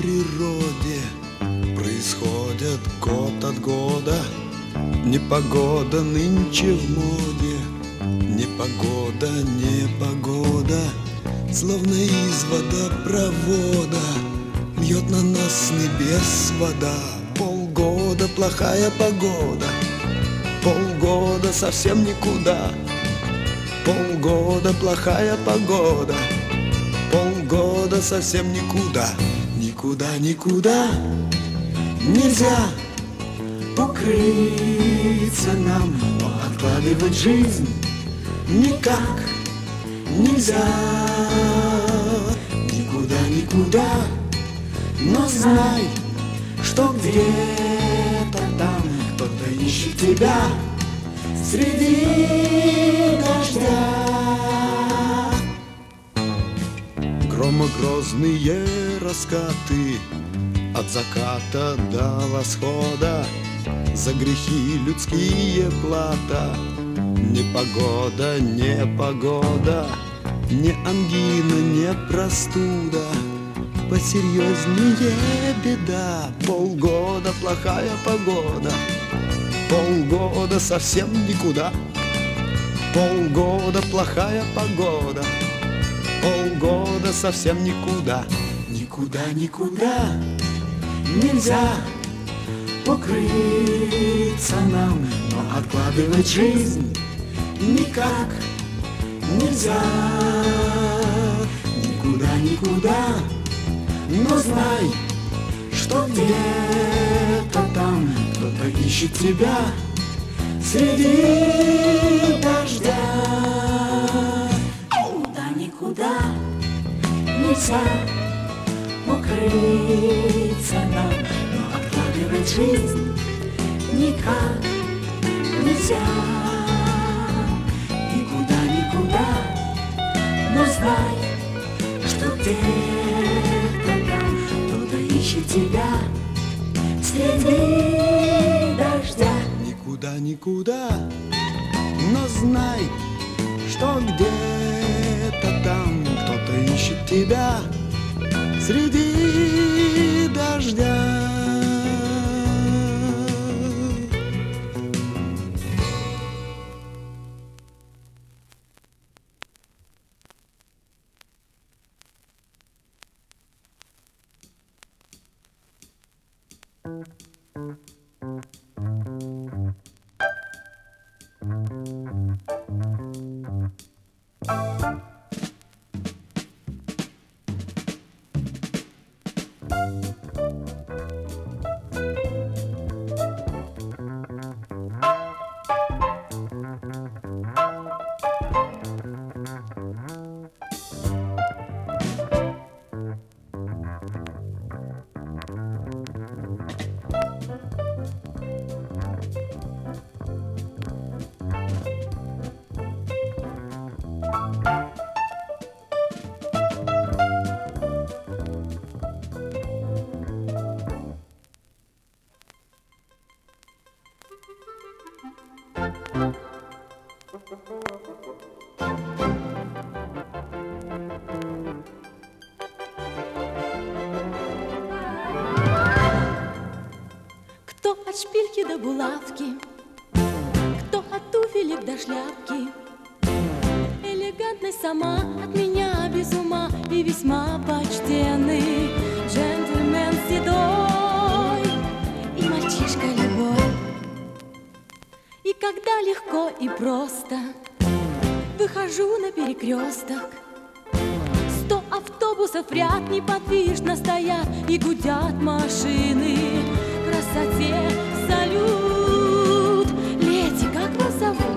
природе происходят год от года. Непогода нынче в моде, непогода, непогода, словно из водопровода льет на нас с небес вода. Полгода плохая погода, полгода совсем никуда. Полгода плохая погода, полгода совсем никуда. Никуда, никуда нельзя укрыться нам, но откладывать жизнь никак нельзя. Никуда, никуда, но знай, что где-то там кто-то ищет тебя среди дождя. Громогрозные раскаты от заката до восхода, за грехи людские плата. Непогода, непогода, не ангина, не простуда, посерьезнее беда. Полгода плохая погода, полгода совсем никуда. Полгода плохая погода, полгода совсем никуда. Никуда, никуда нельзя укрыться нам, но откладывать жизнь никак нельзя. Никуда, никуда, но знай, что где-то там кто-то ищет тебя среди дождя. Никуда, никуда нельзя укрыться нам, но откладывать жизнь никак нельзя. Никуда, никуда, но знай, что где-то там кто-то ищет тебя среди дождя. Никуда, никуда, но знай, что где-то там кто-то ищет тебя среди дождя. Кто от шпильки до булавки, кто от туфелек до шляпки, элегантность сама от меня без ума и весьма почтенный джентльмен седой и мальчишка любой. И когда легко и просто выхожу на перекресток, 100 автобусов в ряд неподвижно стоят и гудят машины. Красоте салют. Леди, как вас зовут?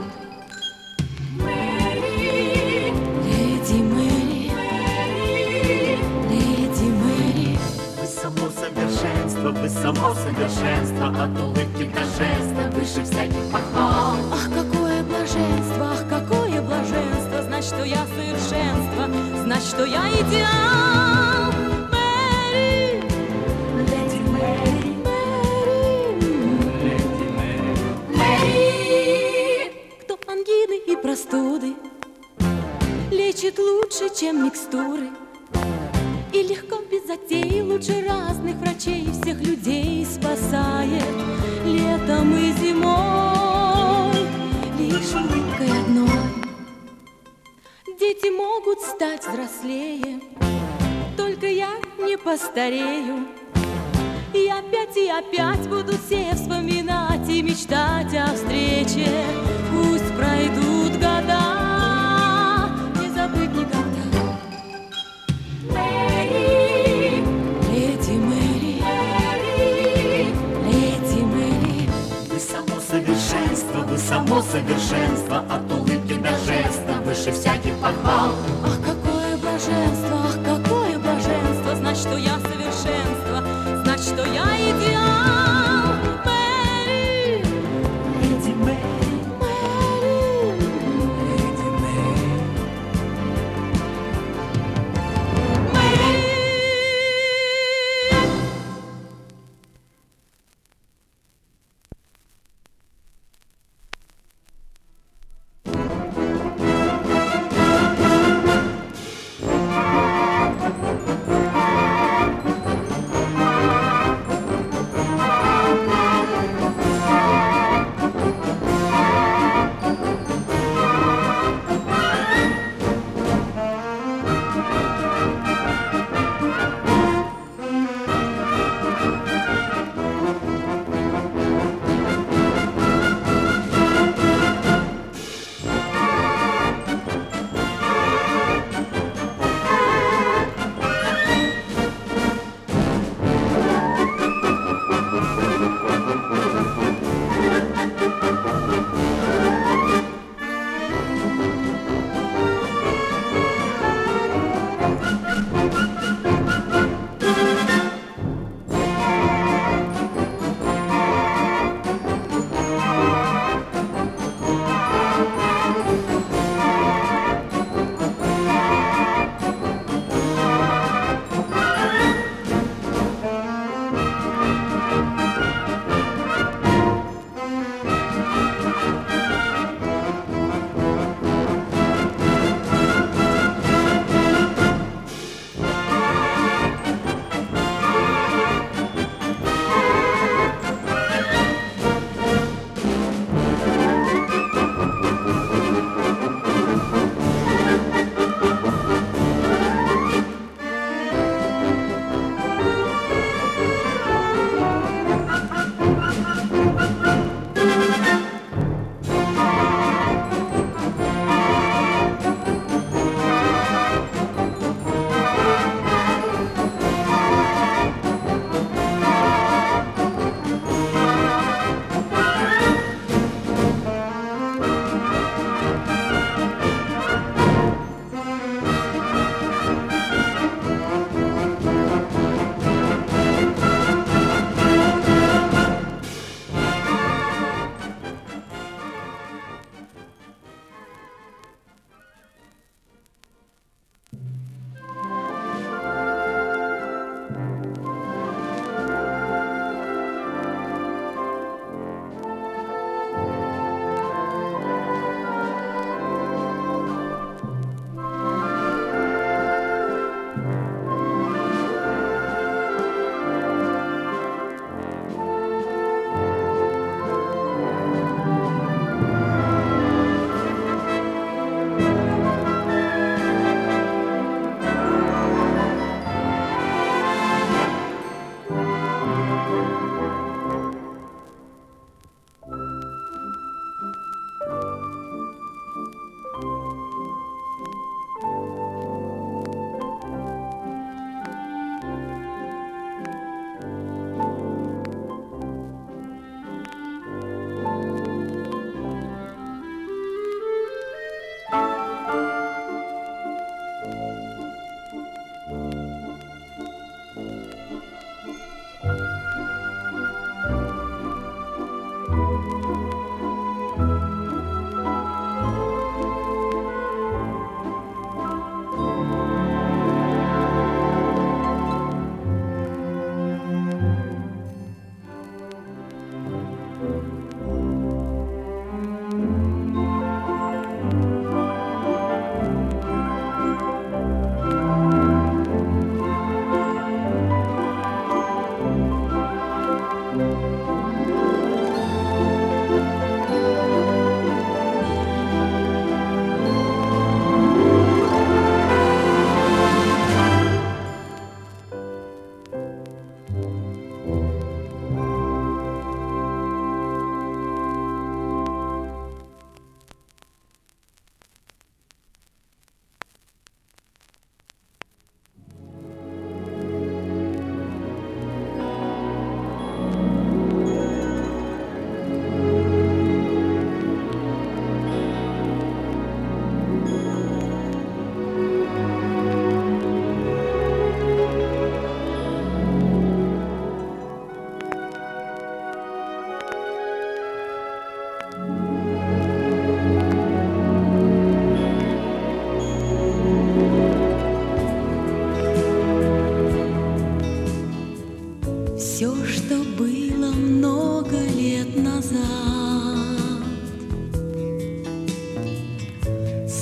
Мэри. Леди Мэри. Мэри. Леди Мэри. Вы само совершенство, вы само совершенство, от улыбки до жеста, выше всяких похвал. Ах, какое блаженство, ах, какое блаженство, знать, что я совершенство, знать, что я идеал. Мэри. Леди Мэри. Кто ангины и простуды лечит лучше, чем микстуры, и легко без затей лучше разных врачей всех людей спасает летом и зимой лишь улыбкой одной. Дети могут стать взрослее, только я не постарею. И опять буду все вспоминать и мечтать о встрече. Пусть пройдут года, не забыть никогда. Мэри, леди Мэри, леди Мэри. Вы само совершенство, вы само совершенство, от улыбки до жеста, выше всяких похвал. Ах, какое блаженство, ах, какое блаженство, знать, что я совершенство, знать, что я идеал. Мэри, Леди Мэри, Леди Мэри.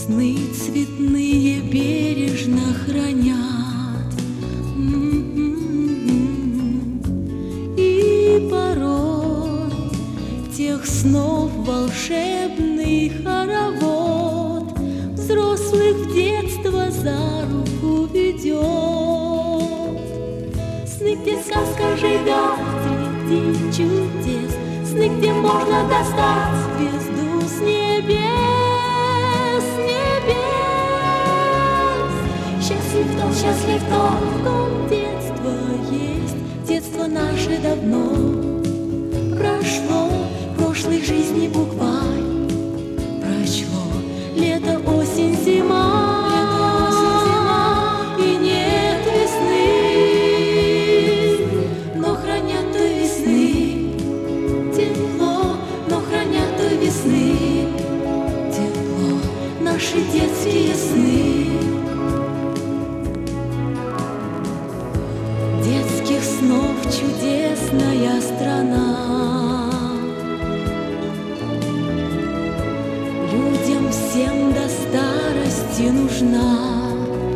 Сны цветные бережно хранят, и порой тех снов волшебный хоровод взрослых в детство за руку ведет. Сны, где сказка живет среди чудес, сны, где можно достать звезду с небес. Счастлив тот, в ком детство есть, детство наше давно прошло, прошлой жизни букварь прочло. Лето, осень, зима, и нет весны, но хранят той весны тепло, но хранят той весны тепло наши детские сны. Снов чудесная страна, людям всем до старости нужна.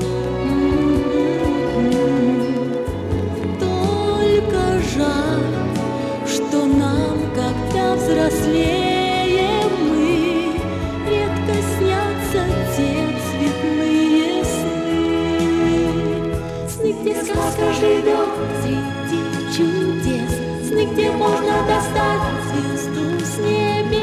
Только жаль, что нам, когда взрослеем мы, редко снятся те цветные сны. Сны, где сказка живет среди чудес, сны, где можно достать звезду с небес,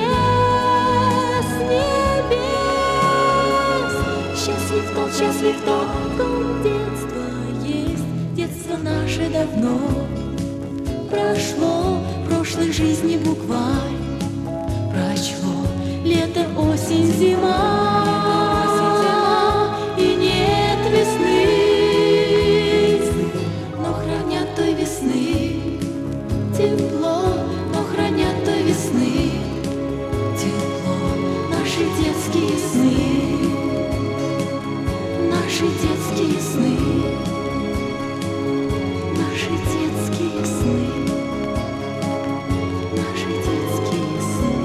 счастлив тот, в ком детство есть, детство наше давно прошло, прошлой жизни букварь прочло. Лето, осень, зима, и нет весны, тепло, но хранят той весны тепло наши детские сны, наши детские сны, наши детские сны, наши детские сны.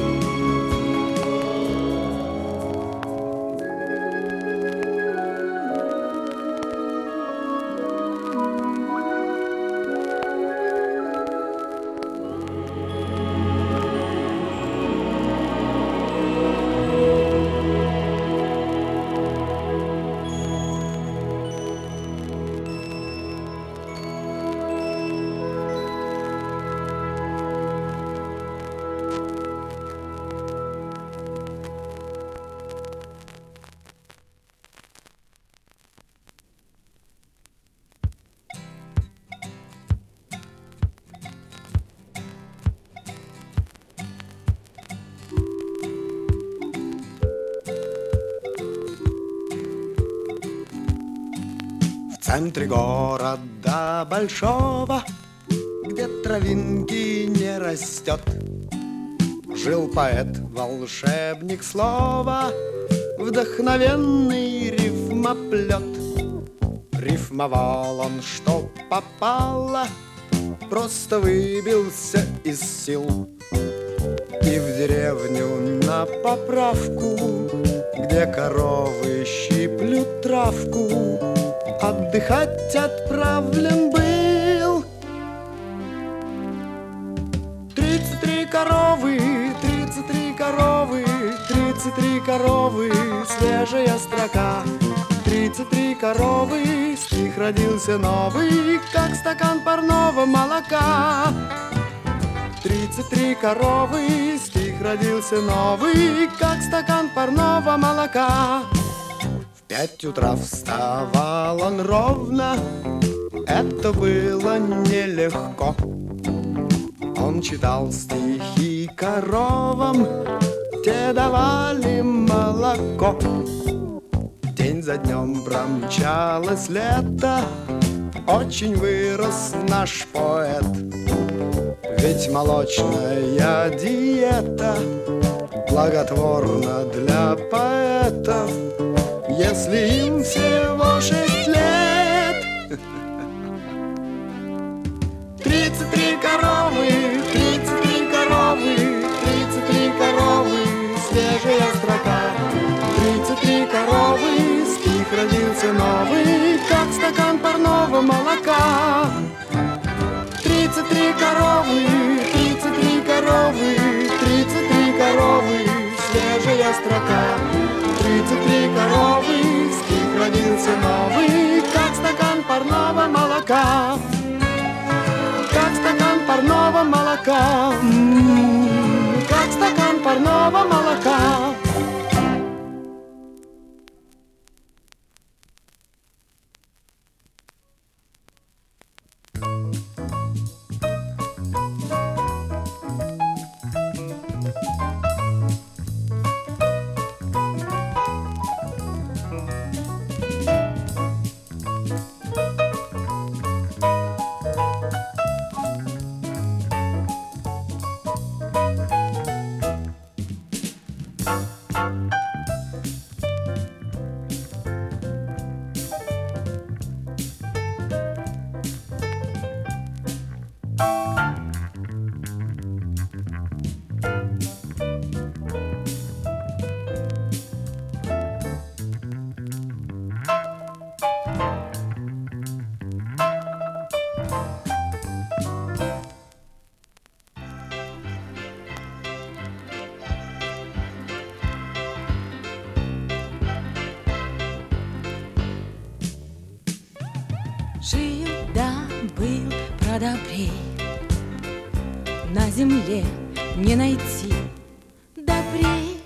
В центре города большого, где травинки не растет, жил поэт, волшебник слова, вдохновенный рифмоплет. Рифмовал он, что попало, просто выбился из сил. И в деревню на поправку, где коровы щиплют травку, отдыхать отправлен был. 33 коровы, 33 коровы, 33 коровы, свежая строка. 33 коровы, стих родился новый, как стакан парного молока. 33 коровы, стих родился новый, как стакан парного молока. В 5 утра вставал он ровно, это было нелегко. Он читал стихи коровам, те давали молоко. День за днем промчалось лето, очень вырос наш поэт. Ведь молочная диета благотворна для поэтов, если им всего 6 лет. 33 коровы, 33 коровы, 33 коровы, свежая строка. 33 коровы. коровы, 33 коровы, 33 коровы, свежая строка. 33 коровы, стих родился новый, как стакан парного молока. Как стакан парного молока, как стакан парного молока. Жил да был продобрей, на земле не найти добрей.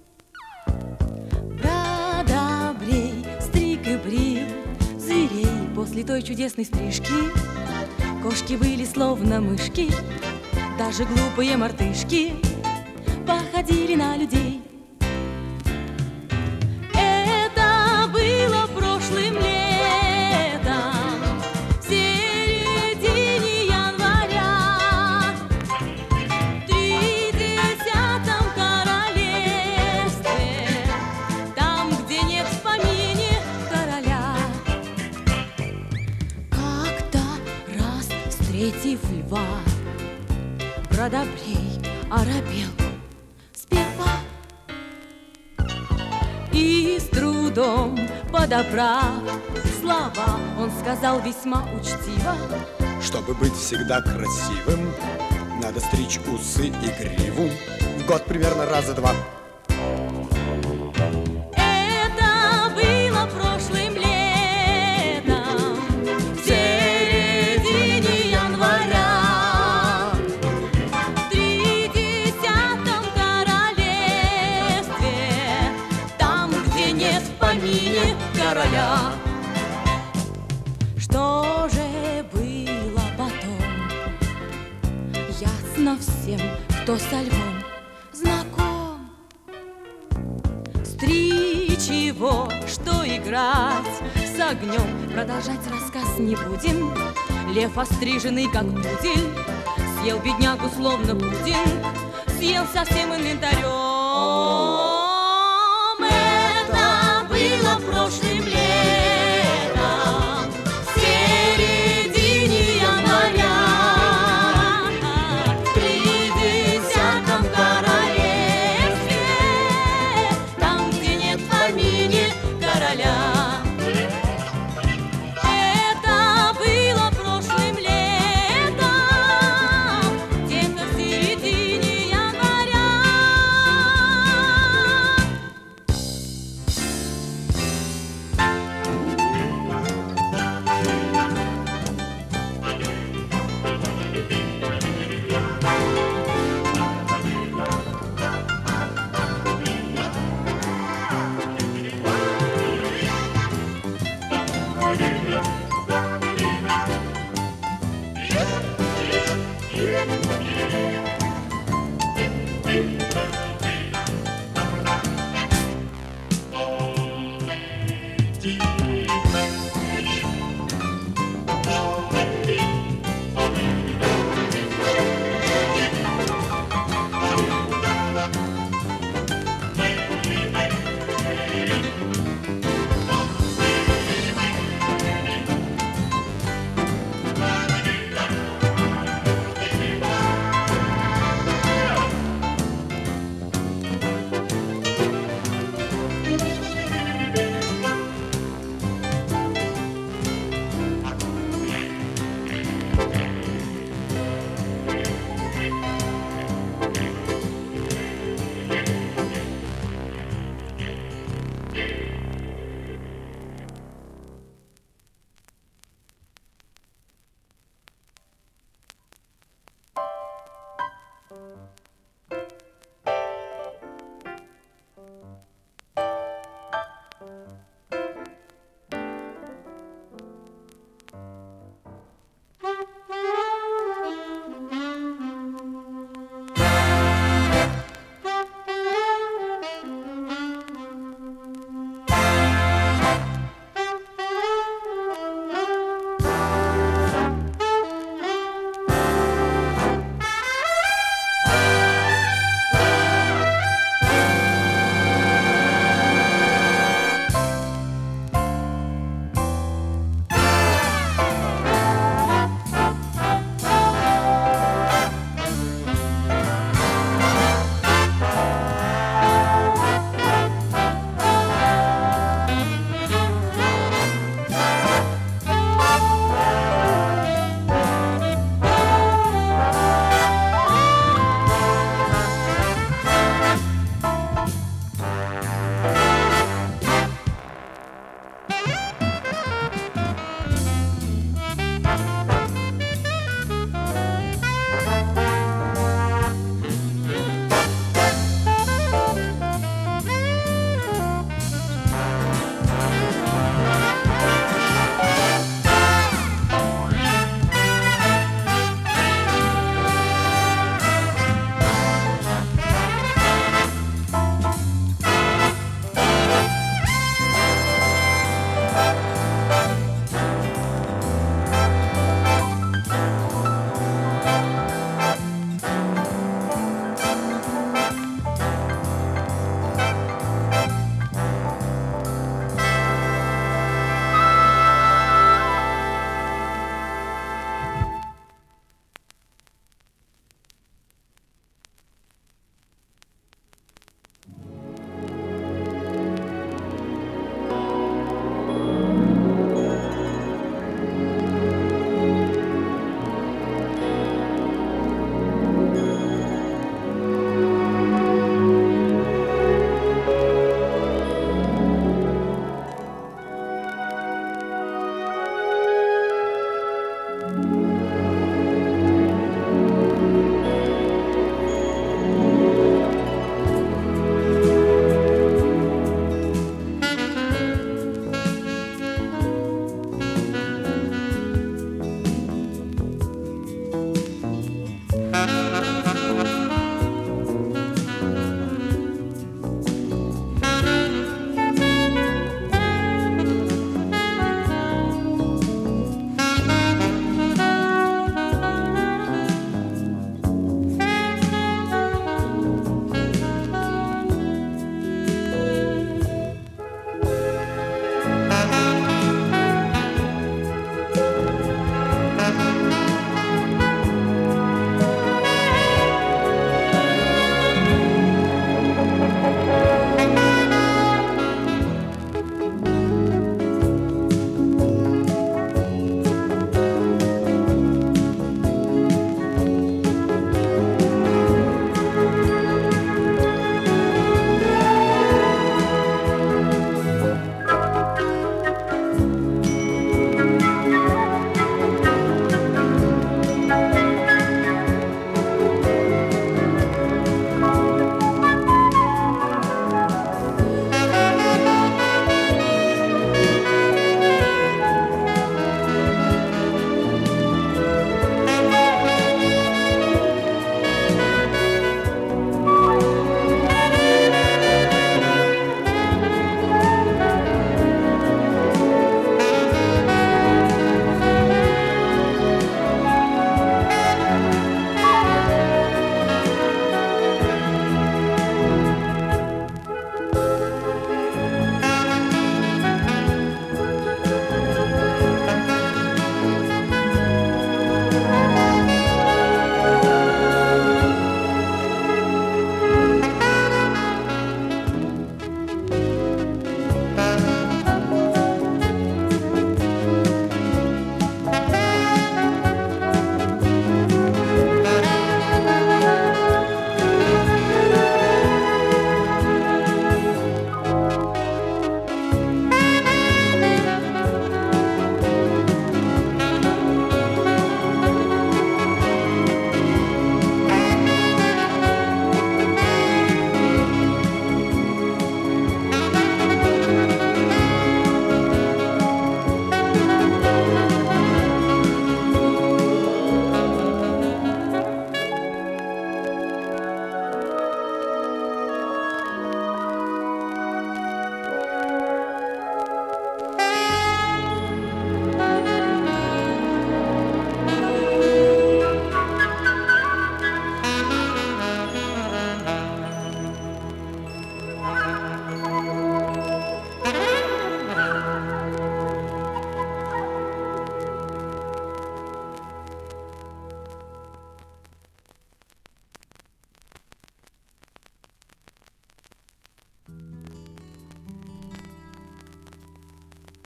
Продобрей стриг и брил зверей. После той чудесной стрижки кошки были словно мышки, даже глупые мартышки походили на людей. Это было прошлым летом, встретив льва, продобрей оробел сперва и с трудом подобрав слова, он сказал весьма учтиво: чтобы быть всегда красивым, надо стричь усы и гриву в год примерно раза два. Это было прошлым летом, в середине января, в 30-м королевстве, там, где нет в помине короля. Что же было потом, ясно всем, кто со львом знаком. Стричь его, что играть с огнем, продолжать рассказ не будем. Лев, остриженный как пудель, съел беднягу словно пудинг, съел со всем инвентарем. Это было прошлым летом, в середине января, в 30-м королевстве, там, где нет в помине короля. Это было прошлым летом, где-то в середине января,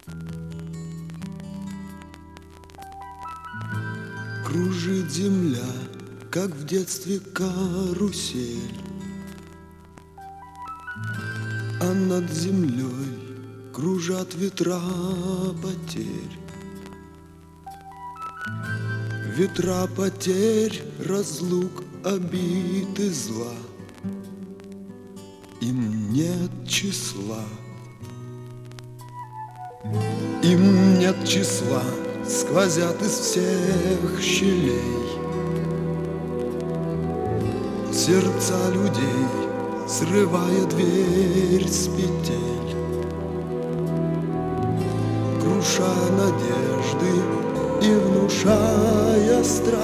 Кружит земля, как в детстве карусель, а над землей кружат ветра потерь. Ветра потерь, разлук, обид и зла, им нет числа. Им нет числа, сквозят из всех щелей сердца людей, срывая дверь с петель, крушая надежды и внушая страх.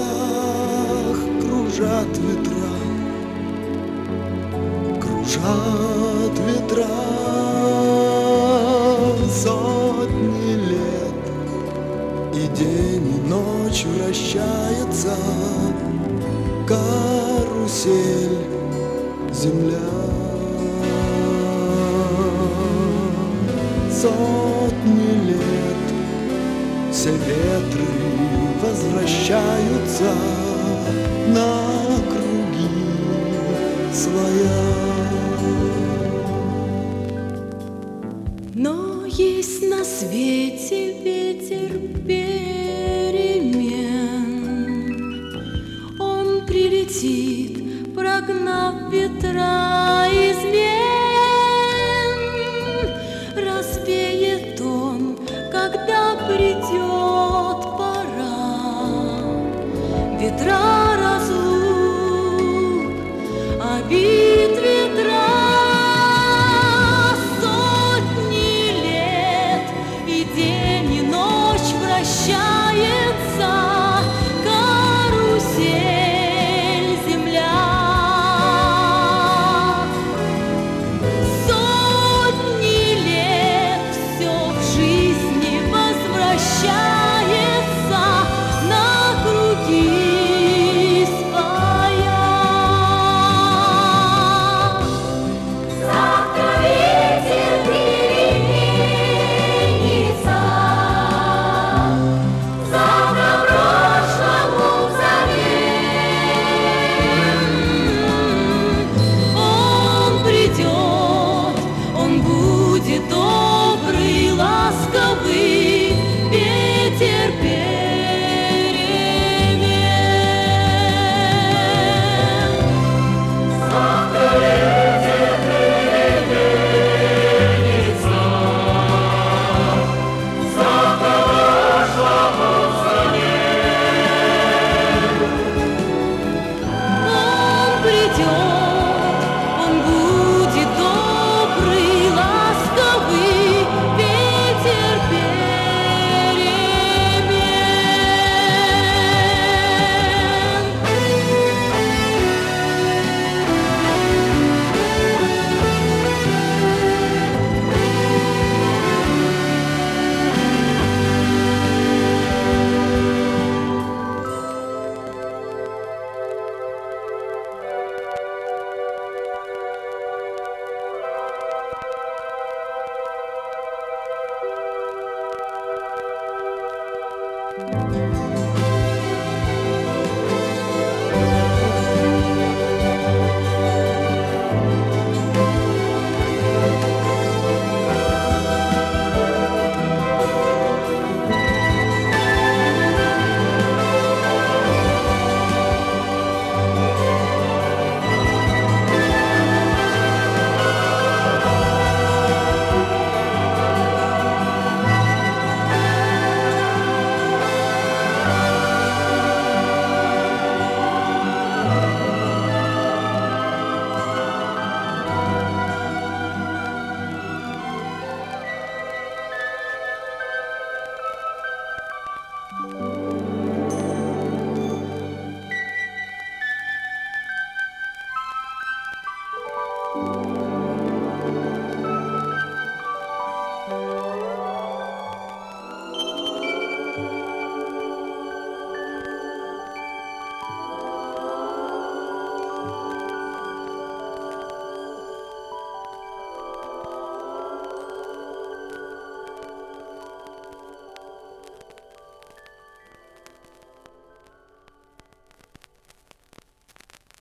Кружат ветра, кружат ветра сотни лет, и день и ночь вращается карусель земля. Сотни лет все ветры возвращаются на круги своя. Но есть на свете ветер перемен. Он прилетит, прогнав ветра,